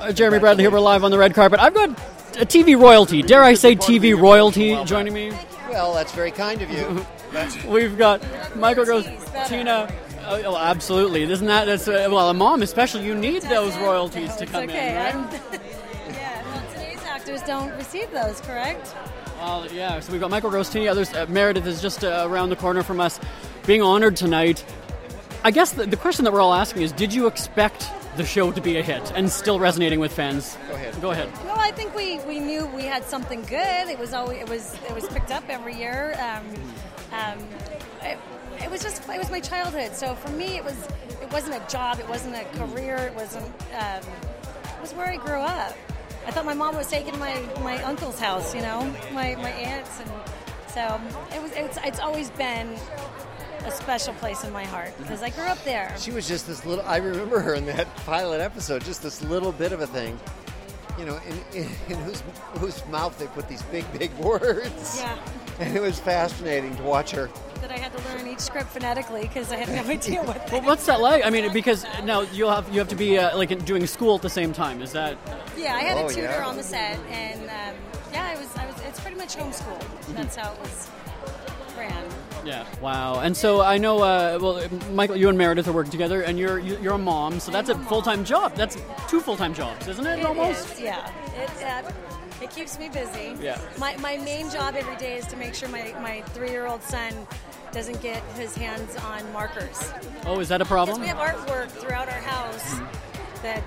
Jeremy Bradley here. We're live on the red carpet. I've got a TV royalty. Dare I say TV royalty joining me? Well, that's very kind of you. We've got Michael Gross, Tina. Oh, absolutely. Isn't that? That's well, a mom especially. You need those royalties to come in, right? Yeah. Well, today's actors don't receive those, correct? Well, yeah. So we've got Michael Gross, Tina. Others. Meredith is just around the corner from us, being honored tonight. I guess the question that we're all asking is: did you expect the show to be a hit and still resonating with fans? Go ahead. Well, I think we knew we had something good. It was picked up every year. It was my childhood. So for me, it wasn't a job. It wasn't a career. It wasn't. It was where I grew up. I thought my mom was taking my uncle's house. My aunts, and so it's always been a special place in my heart because I grew up there. She was just this little. I remember her in that pilot episode, just this little bit of a thing, in whose mouth they put these big words. Yeah. And it was fascinating to watch her. That I had to learn each script phonetically because I had no idea what. Well, what's that like? I mean, because now you have to be doing school at the same time. Is that? Yeah, I had a tutor on the set, and it's pretty much homeschool. That's how it was ran. Yeah. Wow. And so I know, Michael, you and Meredith are working together, and you're a mom, so that's a full-time job. That's 2 full-time jobs, isn't it? Almost. It is, yeah. It keeps me busy. Yeah. My main job every day is to make sure my 3-year-old son doesn't get his hands on markers. Oh, is that a problem? Because we have artwork throughout our house that.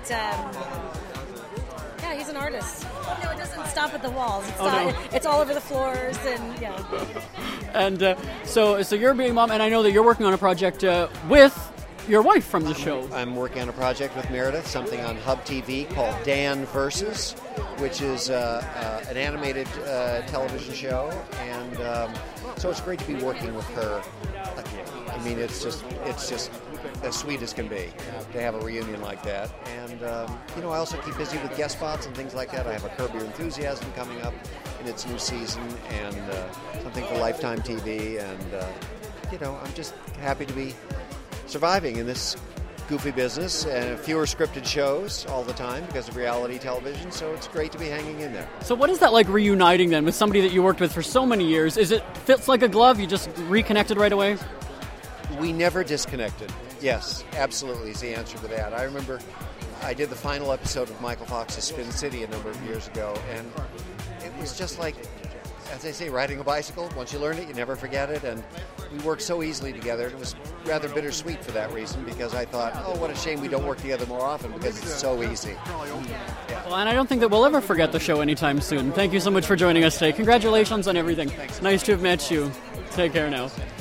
Yeah, he's an artist. Oh, no, it doesn't stop at the walls. It's all over the floors, and yeah. And so you're being mom, and I know that you're working on a project with your wife from the show. I'm working on a project with Meredith, something on Hub TV called Dan Versus, which is an animated television show, and so it's great to be working with her again. I mean, it's just as sweet as can be to have a reunion like that. And I also keep busy with guest spots and things like that. I have a Curb Your Enthusiasm coming up in its new season, and something for Lifetime TV, and I'm just happy to be surviving in this goofy business, and fewer scripted shows all the time because of reality television, so it's great to be hanging in there. So what is that like reuniting then with somebody that you worked with for so many years? Is it fits like a glove? You just reconnected right away? We never disconnected. Yes, absolutely is the answer to that. I remember I did the final episode of Michael Fox's Spin City a number of years ago, and it was just like, as they say, riding a bicycle. Once you learn it, you never forget it, and we worked so easily together. It was rather bittersweet for that reason, because I thought, oh, what a shame we don't work together more often, because it's so easy. Yeah. Well, and I don't think that we'll ever forget the show anytime soon. Thank you so much for joining us today. Congratulations on everything. Thanks. Nice to have met you. Take care now.